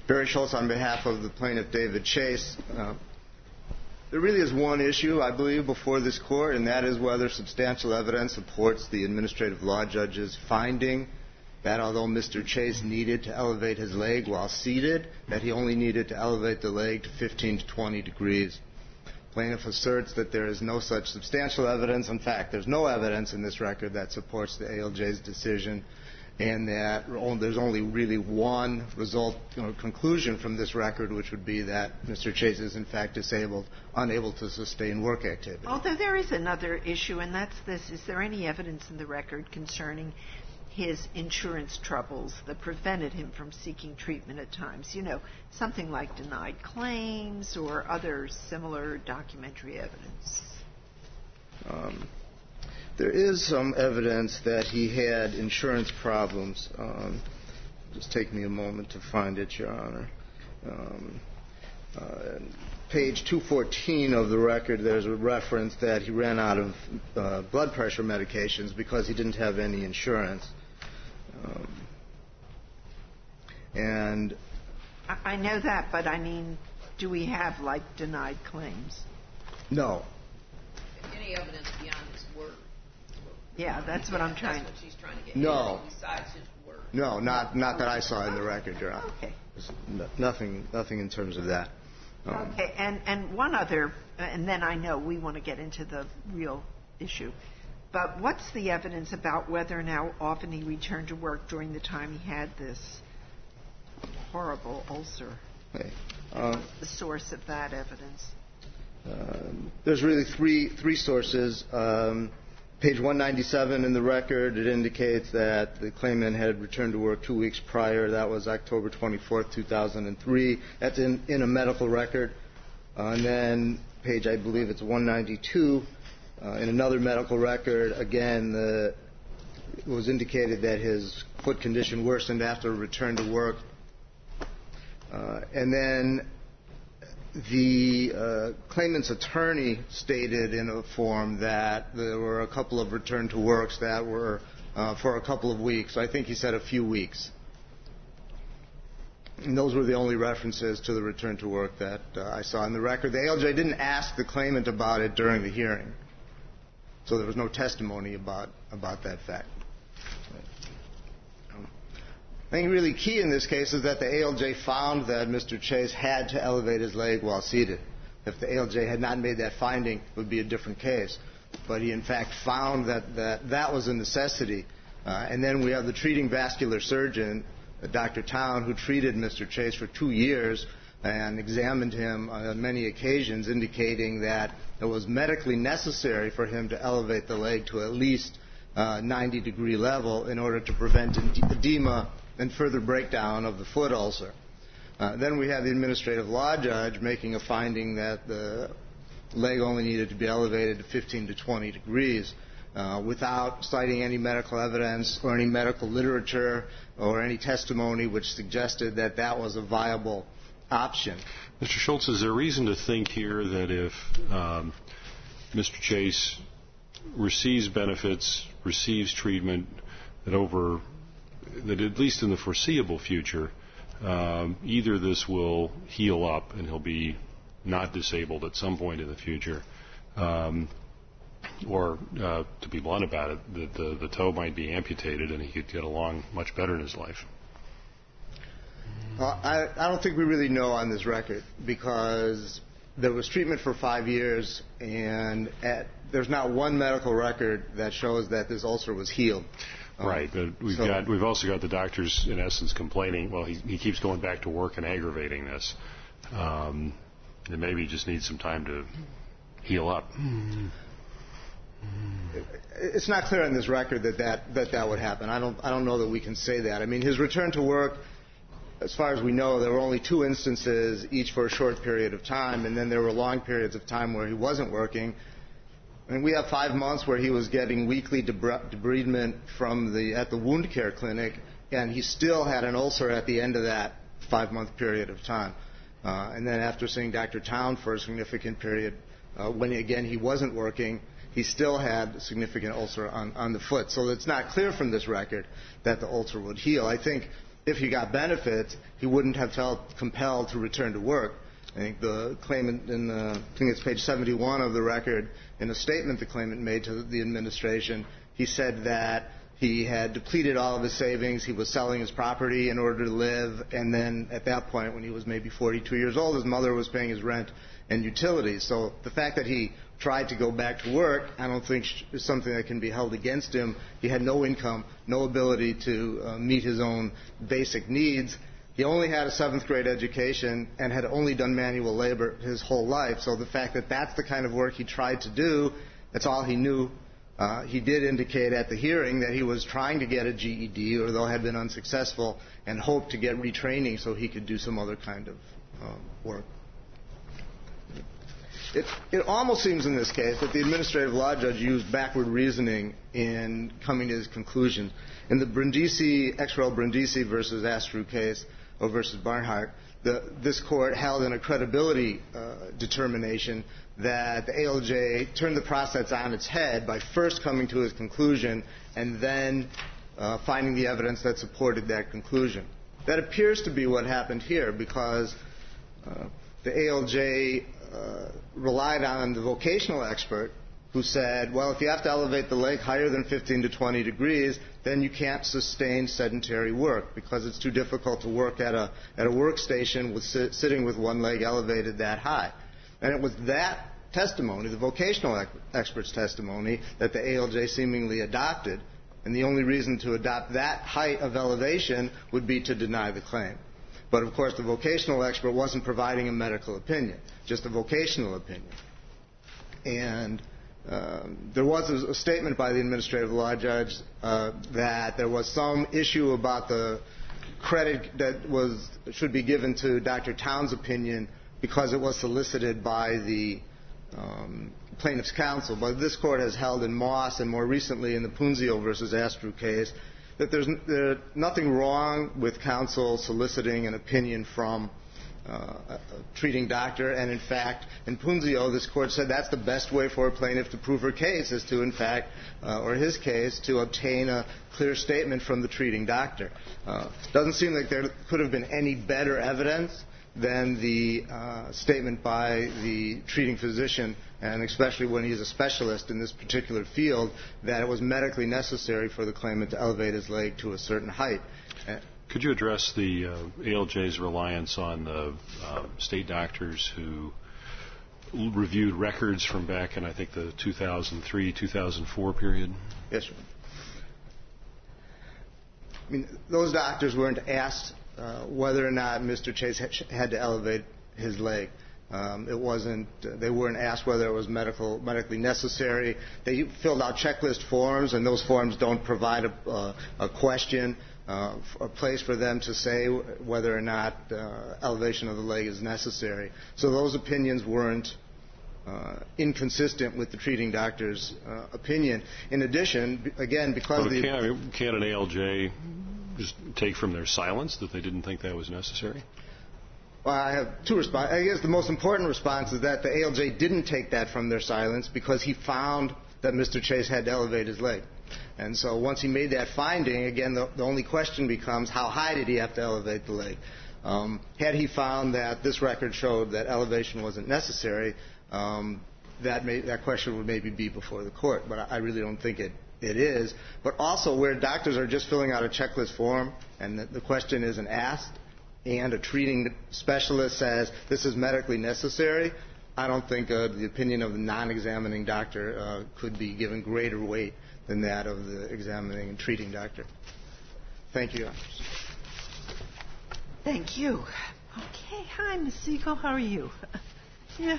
Barry Schultz on behalf of the plaintiff David Chase. There really is one issue, I believe, before this court, and that is whether substantial evidence supports the administrative law judge's finding that although Mr. Chase needed to elevate his leg while seated, that he only needed to elevate the leg to 15 to 20 degrees. Plaintiff asserts that there is no such substantial evidence. In fact, there's no evidence in this record that supports the ALJ's decision, and that there's only really one result or conclusion from this record, which would be that Mr. Chase is in fact disabled, unable to sustain work activity. Although there is another issue, and that's this. Is there any evidence in the record concerning his insurance troubles that prevented him from seeking treatment at times? You know, something like denied claims or other similar documentary evidence. There is some evidence that he had insurance problems. Just take me a moment to find it, Your Honor. Page 214 of the record, there's a reference that he ran out of blood pressure medications because he didn't have any insurance. And I know that, but I mean, do we have, like, denied claims? No. Any evidence beyond his word? Yeah, that's what I'm trying to... That's what she's trying to get. No. Besides his word. No, not that I saw in the record, Your Honor. Okay. Nothing in terms of that. Okay, and one other, and then I know we want to get into the real issue, but what's the evidence about whether and how often he returned to work during the time he had this horrible ulcer? Okay. What's the source of that evidence? There's really three sources. Page 197 in the record, it indicates that the claimant had returned to work 2 weeks prior. That was October 24th, 2003. That's in a medical record. And then page, I believe it's 192, in another medical record, again, it was indicated that his foot condition worsened after return to work. And then the claimant's attorney stated in a form that there were a couple of return to works that were for a couple of weeks. I think he said a few weeks. And those were the only references to the return to work that I saw in the record. The ALJ didn't ask the claimant about it during the hearing, so there was no testimony about that fact. I think really key in this case is that the ALJ found that Mr. Chase had to elevate his leg while seated. If the ALJ had not made that finding, it would be a different case. But he, in fact, found that was a necessity. And then we have the treating vascular surgeon, Dr. Town, who treated Mr. Chase for 2 years and examined him on many occasions, indicating that it was medically necessary for him to elevate the leg to at least 90-degree level in order to prevent edema and further breakdown of the foot ulcer. Then we have the administrative law judge making a finding that the leg only needed to be elevated to 15 to 20 degrees without citing any medical evidence or any medical literature or any testimony which suggested that that was a viable option. Mr. Schultz, is there reason to think here that if Mr. Chase receives benefits, receives treatment, that at least in the foreseeable future, either this will heal up and he'll be not disabled at some point in the future, or, to be blunt about it, that the toe might be amputated and he could get along much better in his life? I don't think we really know on this record, because there was treatment for 5 years, and there's not one medical record that shows that this ulcer was healed. Right, but we've also got the doctors, in essence, complaining, well, he keeps going back to work and aggravating this. And maybe he just needs some time to heal up. It's not clear on this record that would happen. I don't know that we can say that. I mean, his return to work, as far as we know, there were only 2 instances, each for a short period of time, and then there were long periods of time where he wasn't working. And we have 5 months where he was getting weekly debridement at the wound care clinic, and he still had an ulcer at the end of that 5-month period of time. And then after seeing Dr. Town for a significant period, when again he wasn't working, he still had a significant ulcer on the foot. So it's not clear from this record that the ulcer would heal. I think if he got benefits, he wouldn't have felt compelled to return to work. I think the claimant I think it's page 71 of the record, in a statement the claimant made to the administration, he said that he had depleted all of his savings, he was selling his property in order to live, and then at that point, when he was maybe 42 years old, his mother was paying his rent and utilities. So the fact that he tried to go back to work, I don't think is something that can be held against him. He had no income, no ability to meet his own basic needs. He only had a 7th grade education and had only done manual labor his whole life. So the fact that that's the kind of work he tried to do, that's all he knew. He did indicate at the hearing that he was trying to get a GED, although had been unsuccessful, and hoped to get retraining so he could do some other kind of work. It almost seems in this case that the administrative law judge used backward reasoning in coming to his conclusion. In the Brindisi, ex rel. Brindisi versus Astru case, or versus Barnhart, this court held in a credibility determination that the ALJ turned the process on its head by first coming to his conclusion and then finding the evidence that supported that conclusion. That appears to be what happened here, because the ALJ relied on the vocational expert who said, well, if you have to elevate the leg higher than 15 to 20 degrees, then you can't sustain sedentary work because it's too difficult to work at a workstation sitting with one leg elevated that high. And it was that testimony, the vocational expert's testimony, that the ALJ seemingly adopted, and the only reason to adopt that height of elevation would be to deny the claim. But, of course, the vocational expert wasn't providing a medical opinion, just a vocational opinion. And there was a statement by the administrative law judge that there was some issue about the credit that should be given to Dr. Towns' opinion because it was solicited by the plaintiff's counsel. But this court has held in Moss and more recently in the Punzio versus Astru case that there's nothing wrong with counsel soliciting an opinion from a treating doctor. And, in fact, in Punzio, this court said that's the best way for a plaintiff to prove her case is to, in fact, or his case, to obtain a clear statement from the treating doctor. Doesn't seem like there could have been any better evidence than the statement by the treating physician, and especially when he's a specialist in this particular field, that it was medically necessary for the claimant to elevate his leg to a certain height. Could you address the ALJ's reliance on the state doctors who reviewed records from back in, I think, the 2003-2004 period? Yes, sir. I mean, those doctors weren't asked whether or not Mr. Chase had to elevate his leg. They weren't asked whether it was medically necessary. They filled out checklist forms, and those forms don't provide a question, a place for them to say whether or not elevation of the leg is necessary. So those opinions weren't inconsistent with the treating doctor's opinion. In addition, again, because can't an ALJ just take from their silence that they didn't think that was necessary? Well, I have two responses. I guess the most important response is that the ALJ didn't take that from their silence because he found that Mr. Chase had to elevate his leg. And so once he made that finding, again, the only question becomes how high did he have to elevate the leg? Had he found that this record showed that elevation wasn't necessary, that question would maybe be before the court. But I really don't think it is. But also where doctors are just filling out a checklist form and the question isn't asked, and a treating specialist says this is medically necessary, I don't think the opinion of the non-examining doctor could be given greater weight than that of the examining and treating doctor. Thank you. Thank you. Okay. Hi, Ms. Siegel. How are you? Yeah.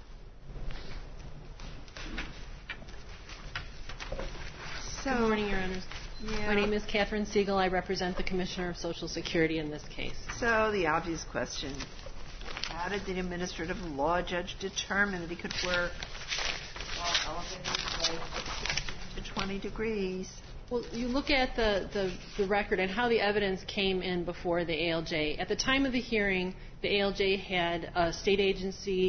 Good morning, Your Honors. Yeah. My name is Catherine Siegel. I represent the Commissioner of Social Security in this case. So the obvious question, how did the administrative law judge determine that he could work while elevating his leg to 20 degrees? Well, you look at the record and how the evidence came in before the ALJ. At the time of the hearing, the ALJ had a state agency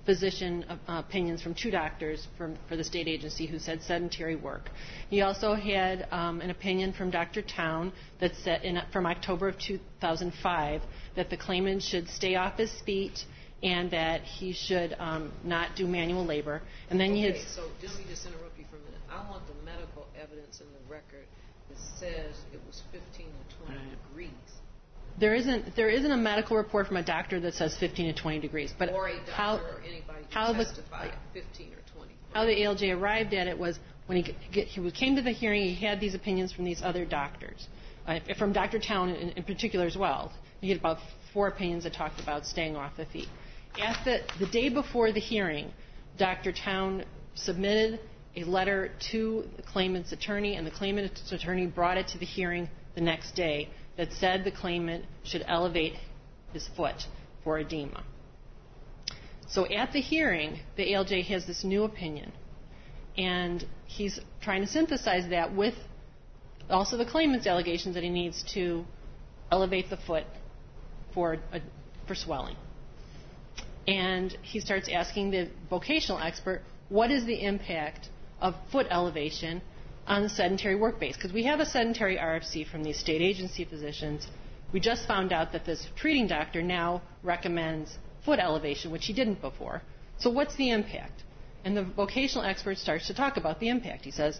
physician opinions from 2 doctors for the state agency who said sedentary work. He also had an opinion from Dr. Town that said from October of 2005 that the claimant should stay off his feet and that he should not do manual labor. And then Okay, so let me just interrupt you for a minute. I want the medical evidence in the record that says it was 15 to 20 degrees. There isn't a medical report from a doctor that says 15 to 20 degrees. But Or a doctor or anybody who testified 15 or 20. How the ALJ arrived at it was when he came to the hearing, he had these opinions from these other doctors, from Dr. Town in particular as well. He had about 4 opinions that talked about staying off the feet. The day before the hearing, Dr. Town submitted a letter to the claimant's attorney, and the claimant's attorney brought it to the hearing the next day that said the claimant should elevate his foot for edema. So at the hearing, the ALJ has this new opinion, and he's trying to synthesize that with also the claimant's allegations that he needs to elevate the foot for swelling. And he starts asking the vocational expert, what is the impact of foot elevation on the sedentary work base? Because we have a sedentary RFC from these state agency physicians. We just found out that this treating doctor now recommends foot elevation, which he didn't before. So what's the impact? And the vocational expert starts to talk about the impact. He says,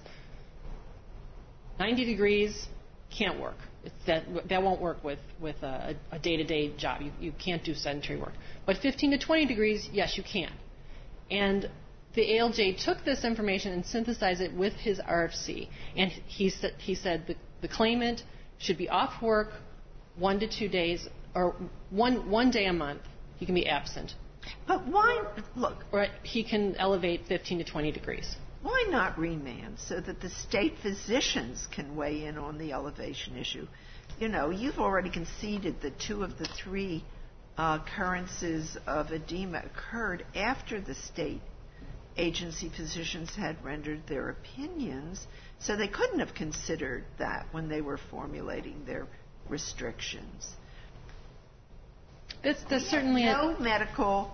90 degrees can't work. That won't work with a day-to-day job. You can't do sedentary work. But 15 to 20 degrees, yes, you can. And the ALJ took this information and synthesized it with his RFC. And he said the claimant should be off work 1 to 2 days, or one day a month. He can be absent. But why, look, or he can elevate 15 to 20 degrees. Why not remand so that the state physicians can weigh in on the elevation issue? You know, you've already conceded that 2 of the 3 occurrences of edema occurred after the state agency physicians had rendered their opinions, so they couldn't have considered that when they were formulating their restrictions. That's certainly no medical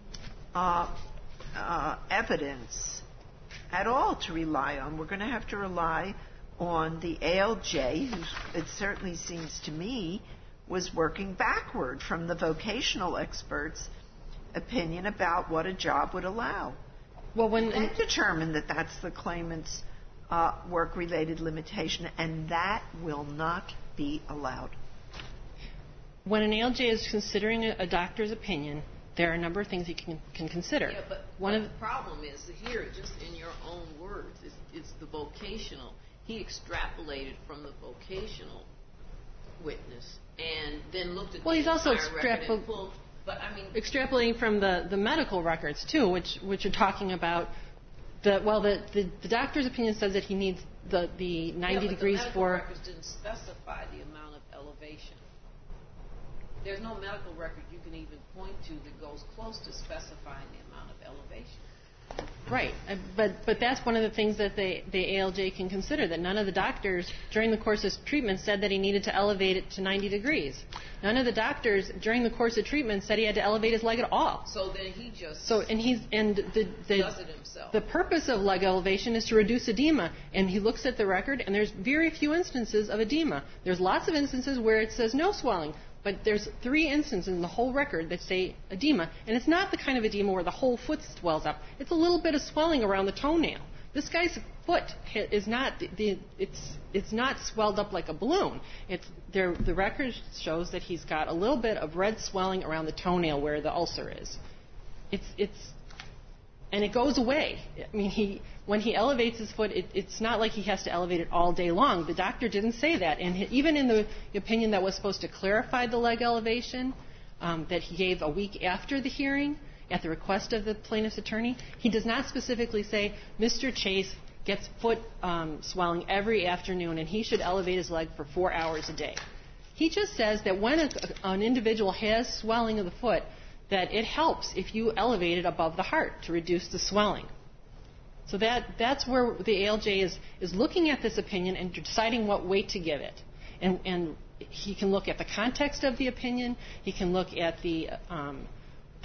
evidence at all to rely on. We're going to have to rely on the ALJ, who it certainly seems to me was working backward from the vocational expert's opinion about what a job would allow. Well, and determine that that's the claimant's work-related limitation, and that will not be allowed. When an ALJ is considering a doctor's opinion, there are a number of things he can consider. Yeah, but the problem is here, just in your own words, it's the vocational. He extrapolated from the vocational witness and then looked at the also record and pulled. But I mean, extrapolating from the medical records too, which are talking about the doctor's opinion says that he needs the 90 degrees the for. Records didn't specify the amount of elevation. There's no medical record you can even point to that goes close to specifying the amount of elevation. Right, but that's one of the things that the ALJ can consider, that none of the doctors during the course of treatment said that he needed to elevate it to 90 degrees. None of the doctors during the course of treatment said he had to elevate his leg at all. So then he just does it himself. The purpose of leg elevation is to reduce edema, and he looks at the record, and there's very few instances of edema. There's lots of instances where it says no swelling. But there's 3 instances in the whole record that say edema, and it's not the kind of edema where the whole foot swells up. It's a little bit of swelling around the toenail. This guy's foot is not it's not swelled up like a balloon. The record shows that he's got a little bit of red swelling around the toenail where the ulcer is. And it goes away. I mean, when he elevates his foot, it's not like he has to elevate it all day long. The doctor didn't say that. And even in the opinion that was supposed to clarify the leg elevation that he gave a week after the hearing, at the request of the plaintiff's attorney, he does not specifically say, Mr. Chase gets foot swelling every afternoon and he should elevate his leg for 4 hours a day. He just says that when an individual has swelling of the foot, that it helps if you elevate it above the heart to reduce the swelling. So that's where the ALJ is looking at this opinion and deciding what weight to give it. And he can look at the context of the opinion. He can look at the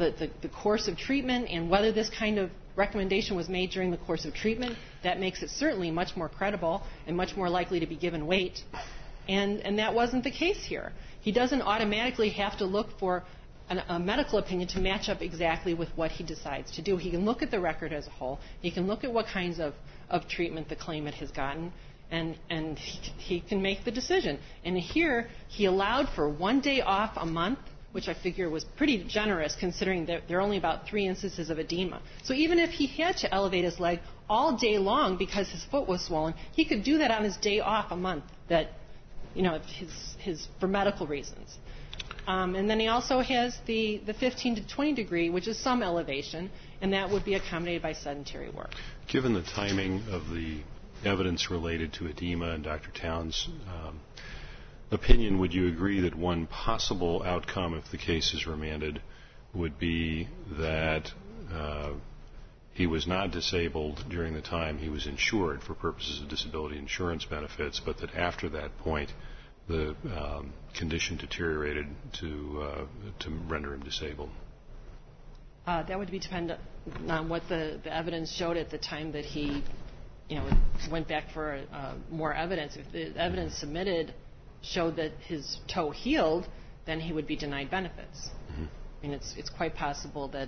the course of treatment and whether this kind of recommendation was made during the course of treatment, that makes it certainly much more credible and much more likely to be given weight. And that wasn't the case here. He doesn't automatically have to look for a medical opinion to match up exactly with what he decides to do. He can look at the record as a whole. He can look at what kinds of treatment the claimant has gotten, and he can make the decision. And here, he allowed for 1 day off a month, which I figure was pretty generous considering that there are only about 3 instances of edema. So even if he had to elevate his leg all day long because his foot was swollen, he could do that on his day off a month, that, for medical reasons. And then he also has the 15 to 20 degree, which is some elevation, and that would be accommodated by sedentary work. Given the timing of the evidence related to edema and Dr. Towns' opinion, would you agree that one possible outcome if the case is remanded would be that he was not disabled during the time he was insured for purposes of disability insurance benefits, but that after that point the condition deteriorated to render him disabled? That would be dependent on what the evidence showed at the time that he went back for more evidence. If the evidence submitted showed that his toe healed, then he would be denied benefits. Mm-hmm. I mean, it's quite possible that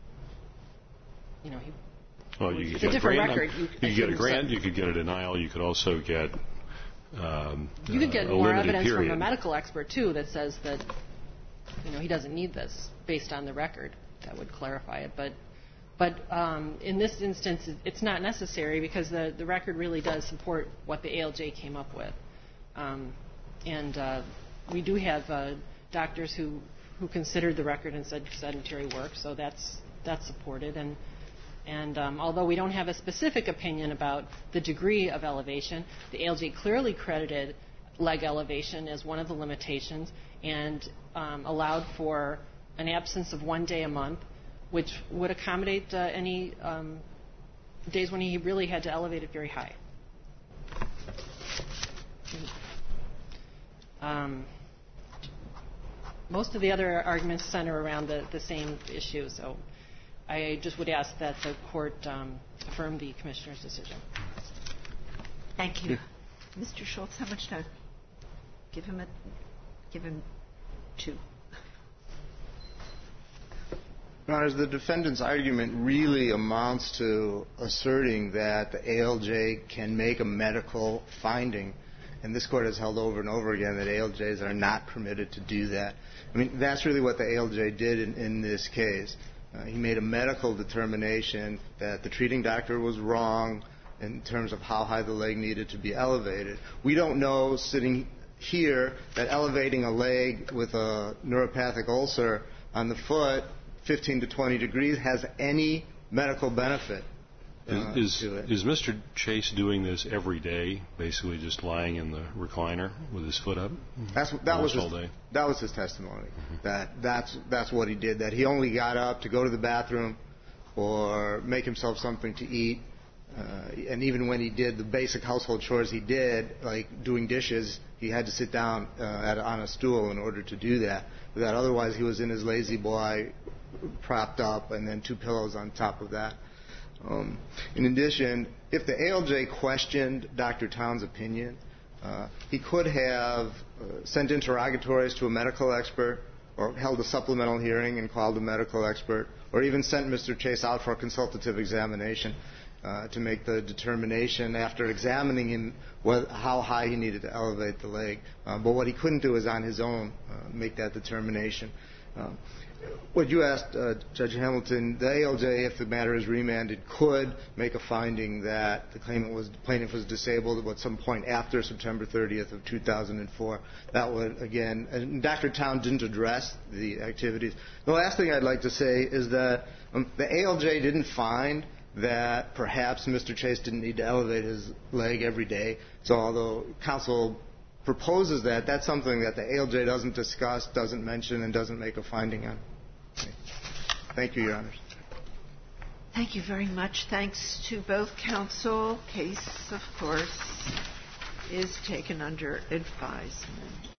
you it's a different record. You could get a grant, you could get a denial, you could also get you could get more evidence period. from a medical expert too that says that he doesn't need this based on the record. That would clarify it, but in this instance it's not necessary because the record really does support what the ALJ came up with, and we do have doctors who considered the record and said sedentary work, so that's supported. And although we don't have a specific opinion about the degree of elevation, the ALJ clearly credited leg elevation as one of the limitations and allowed for an absence of 1 day a month, which would accommodate any days when he really had to elevate it very high. Most of the other arguments center around the same issue, so I just would ask that the court affirm the commissioner's decision. Thank you. Mr. Schultz, how much time? Give him 2. Your Honor, the defendant's argument really amounts to asserting that the ALJ can make a medical finding, and this court has held over and over again that ALJs are not permitted to do that. I mean, that's really what the ALJ did in this case. He made a medical determination that the treating doctor was wrong in terms of how high the leg needed to be elevated. We don't know, sitting here, that elevating a leg with a neuropathic ulcer on the foot 15 to 20 degrees has any medical benefit to it. Is Mr. Chase doing this every day, basically just lying in the recliner with his foot up? That was his testimony. Mm-hmm. That's what he did. That he only got up to go to the bathroom or make himself something to eat. And even when he did the basic household chores he did, like doing dishes, he had to sit down on a stool in order to do that. Otherwise, he was in his lazy boy, propped up, and then 2 pillows on top of that. In addition, if the ALJ questioned Dr. Towns' opinion, he could have sent interrogatories to a medical expert or held a supplemental hearing and called a medical expert, or even sent Mr. Chase out for a consultative examination to make the determination after examining him how high he needed to elevate the leg. But what he couldn't do is on his own make that determination. What you asked, Judge Hamilton, the ALJ, if the matter is remanded, could make a finding that the plaintiff was disabled at some point after September 30th of 2004. That would, again, and Dr. Towns didn't address the activities. The last thing I'd like to say is that the ALJ didn't find that perhaps Mr. Chase didn't need to elevate his leg every day. So although counsel proposes that, that's something that the ALJ doesn't discuss, doesn't mention, and doesn't make a finding on. Thank you, Your Honors. Thank you very much. Thanks to both counsel. Case, of course, is taken under advisement.